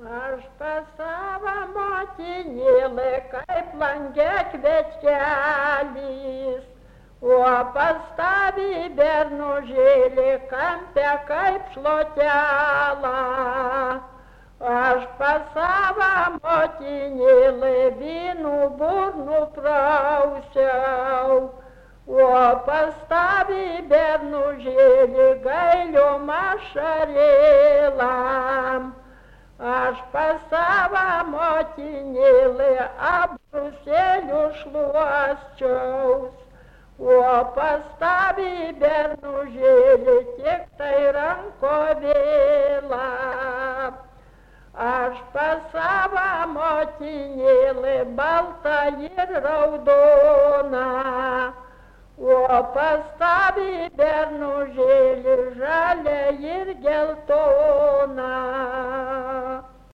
Aš pas savo motinėlę kaip langė kvečkelis, o pas tavį bernužėlį kampe kaip šluotelą. Aš pas savo motinėlę vynų burnų prausiau, o pas tavį bernužėlį gailiom ašarėlam. Aš pas savo motinėlę abrusėlių šluosčiaus, o pas tavį bernužėlį tik tai rankovėlą. Aš pas savo motinėlę baltą ir raudoną, o pas tavį bernužėlį žalią ir geltoną.